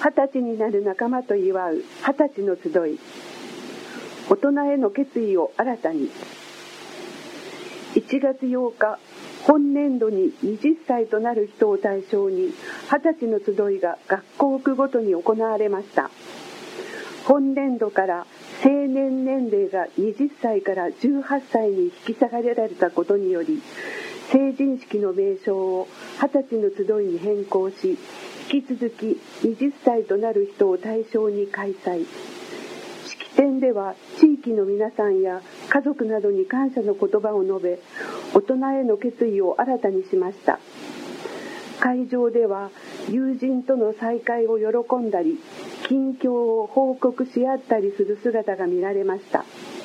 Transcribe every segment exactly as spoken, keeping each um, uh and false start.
二十歳になる仲間と祝う二十歳の集い。大人への決意を新たに。いちがつようか、本年度にはたちとなる人を対象に二十歳の集いが学校区ごとに行われました。本年度から成年年齢がはたちからじゅうはっさいに引き下げられたことにより、成人式の名称を二十歳の集いに変更し、引き続きはたちとなる人を対象に開催。式典では地域の皆さんや家族などに感謝の言葉を述べ、大人への決意を新たにしました。会場では友人との再会を喜んだり、近況を報告し合ったりする姿が見られました。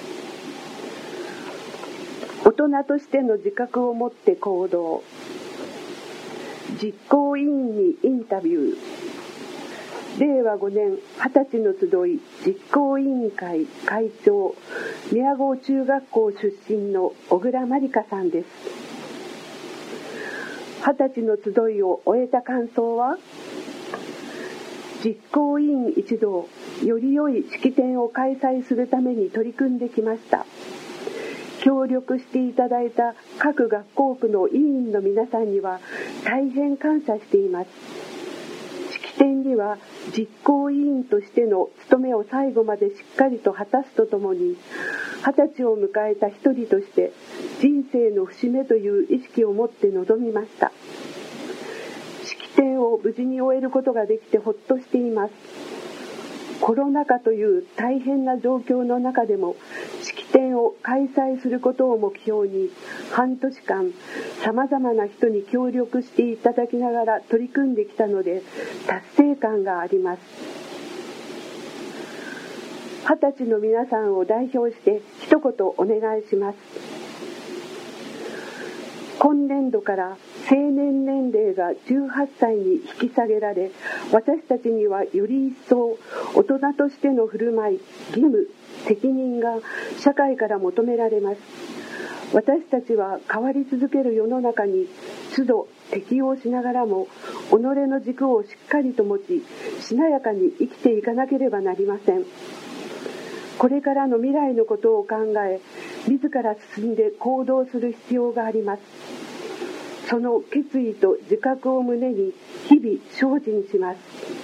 大人としての自覚を持って行動。実行委員にインタビュー。れいわごねん二十歳の集い実行委員会会長、宮郷中学校出身の小倉まりかさんです。二十歳の集いを終えた感想は、実行委員一同、より良い式典を開催するために取り組んできました。協力していただいた各学校区の委員の皆さんには大変感謝しています。式典には実行委員としての務めを最後までしっかりと果たすとともに、二十歳を迎えた一人として人生の節目という意識を持って臨みました。式典を無事に終えることができてほっとしています。コロナ禍という大変な状況の中でも式典を開催することを目標に、半年間さまざまな人に協力していただきながら取り組んできたので達成感があります。二十歳の皆さんを代表して一言お願いします。今年度から成年年齢がじゅうはっさいに引き下げられ、私たちにはより一層大人としての振る舞い、義務、責任が社会から求められます。私たちは変わり続ける世の中に都度適応しながらも、己の軸をしっかりと持ち、しなやかに生きていかなければなりません。これからの未来のことを考え、自ら進んで行動する必要があります。その決意と自覚を胸に日々精進します。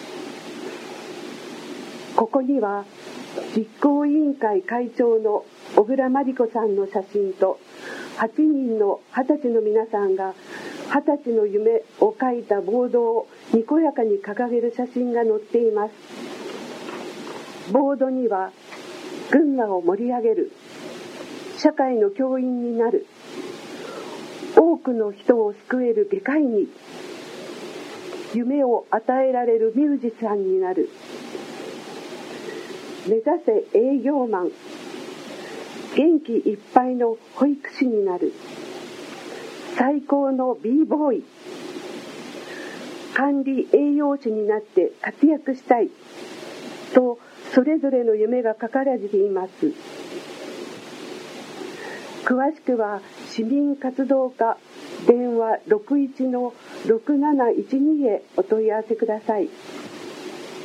ここには実行委員会会長の小倉まりこさんの写真と、はちにんの二十歳の皆さんが二十歳の夢を書いたボードをにこやかに掲げる写真が載っています。ボードには、群馬を盛り上げる、社会の教員になる、多くの人を救える外科医に、夢を与えられるミュージシャンになる、目指せ営業マン、元気いっぱいの保育士になる、最高の B ボーイ、管理栄養士になって活躍したいと、それぞれの夢が書かれています。詳しくは市民活動課電話 ろくいちのろくなないちに へお問い合わせください。